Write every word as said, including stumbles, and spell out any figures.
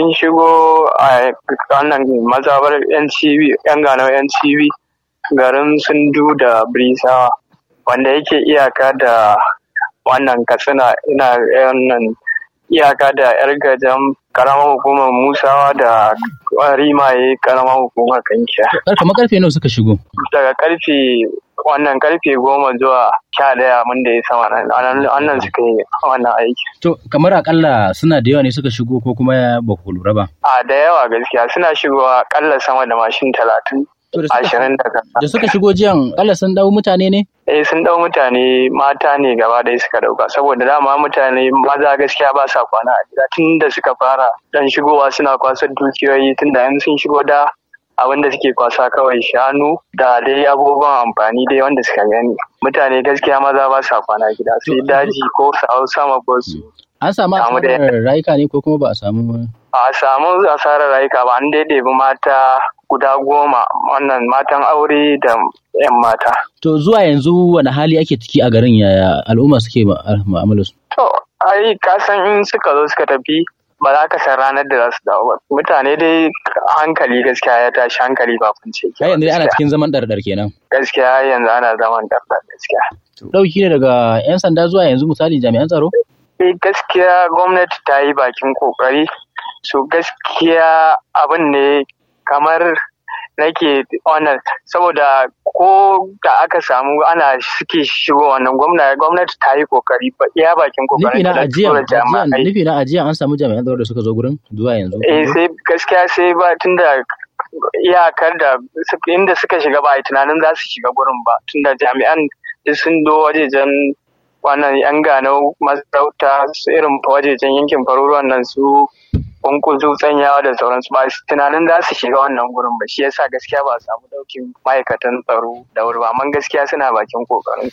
sun shigo a wannan mazabar yan cibi yan ganau yan cibi garin sundu da brisawa wanda yake iyaka da wannan katsina ina wannan iyaka da yar gajan karamar hukumar musawa da rimaye karamar hukumar kankiya. Kamar karfe nawa suka shigo? Daga karfe wannan karfe goma zuwa sha ɗaya mun da ya sama nan suka yi wannan aiki. To kamar akalla suna da yawa ne suka shigo ko kuma ba ku lura ba? A da yawa gaskiya suna shigowa akalla sama da mashin talatin. Ashirin da kasa. Da suka shigo jiyan akalla sun dau mutane ne? Eh sun dau mutane mata ne gaba ɗaya suka dauka saboda dama mutane maza gaskiya ba sa kwana a gida tun da suka fara dan shigowa suna kwasar dukiyoyi tun da yan sun shigo da abin da suke kwasa kawai shanu da dai abubuwan amfani dai wanda suka gani. Mutane gaskiya maza ba sa kwana gida sai daji ko su hau sama ko su. An samu asarar rayuka ne ko kuma ba a samu ba? A samu asarar rayuka ba an daidaibi mata guda goma wannan matan aure da yan mata. To zuwa yanzu wani hali ake ciki a garin yaya al'umma suke mu'amalar su? To ai ka san in suka zo suka tafi ba za ka san ranar da za su dawo ba. Mutane dai hankali gaskiya ya tashi hankali ba kunce. Ai yanzu ana cikin zaman ɗarɗar kenan. Gaskiya yanzu ana zaman ɗarɗar gaskiya. Ɗauki ne daga 'yan sanda zuwa yanzu misali jami'an tsaro? Eh gaskiya gwamnati ta yi bakin kokari. So gaskiya abin ne kamar nake wannan saboda ko da aka samu ana suke shigo wannan gwamnati ta yi kokari iya bakin kokarin da tura jami'ai. Nufi na ajiya an samu jami'an tsaro da suka zo gurin zuwa yanzu. Eh sai gaskiya sai ba tunda iyakar da inda suka shiga ba a yi tunanin za su shiga gurin ba tunda jami'an sun do wajejen wannan yan ganau masarauta irin wajejen yankin faruruwan nan su kunkuzu tsanyawa da sauransu ba tunanin za su shiga wannan gurin ba shi yasa gaskiya ba a samu daukin ma'aikatan tsaro da wuri ba amma gaskiya suna bakin kokarin.